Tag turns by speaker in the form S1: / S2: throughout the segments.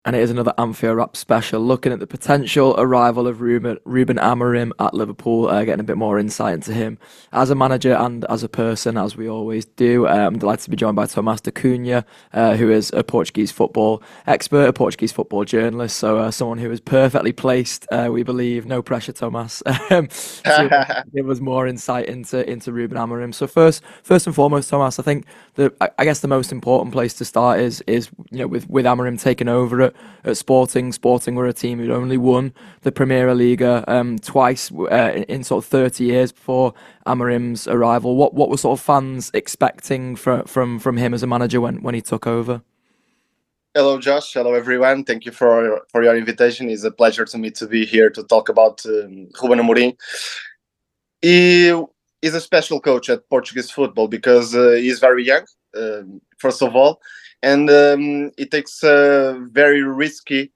S1: And it is another Amphia Wrap special, looking at the potential arrival of Ruben Amorim at Liverpool, getting a bit more insight into him as a manager and as a person, as we always do. I'm delighted to be joined by Tomás da Cunha, who is a Portuguese football expert, a Portuguese football journalist, so someone who is perfectly placed, we believe. No pressure, Tomás, to give us more insight into Ruben Amorim. So first and foremost, Tomás, I think I guess the most important place to start is with Amorim taking over at Sporting. Sporting were a team who'd only won the Premier Liga twice in sort of 30 years before Amorim's arrival. What were sort of fans expecting from him as a manager when he took over?
S2: Hello, Josh. Hello, everyone. Thank you for your invitation. It's a pleasure to me to be here to talk about Ruben Amorim. He is a special coach at Portuguese football because he's very young, first of all, and it takes a very risky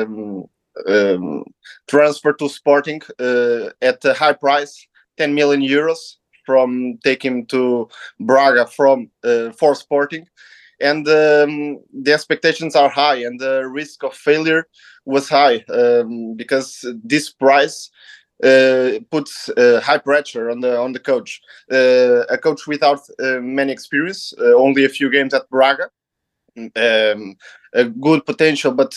S2: transfer to Sporting at a high price, 10 million euros, from taking to Braga from for Sporting. And the expectations are high, and the risk of failure was high because this price puts high pressure on the coach. A coach without many experience, only a few games at Braga, a good potential, but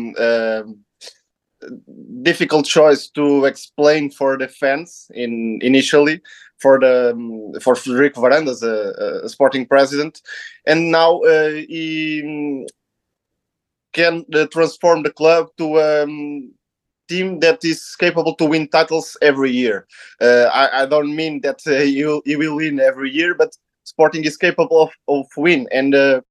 S2: difficult choice to explain for the fans initially for Frederico Varandas, a Sporting president, and now he can transform the club to team that is capable to win titles every year. I don't mean that he will win every year, but Sporting is capable of win, and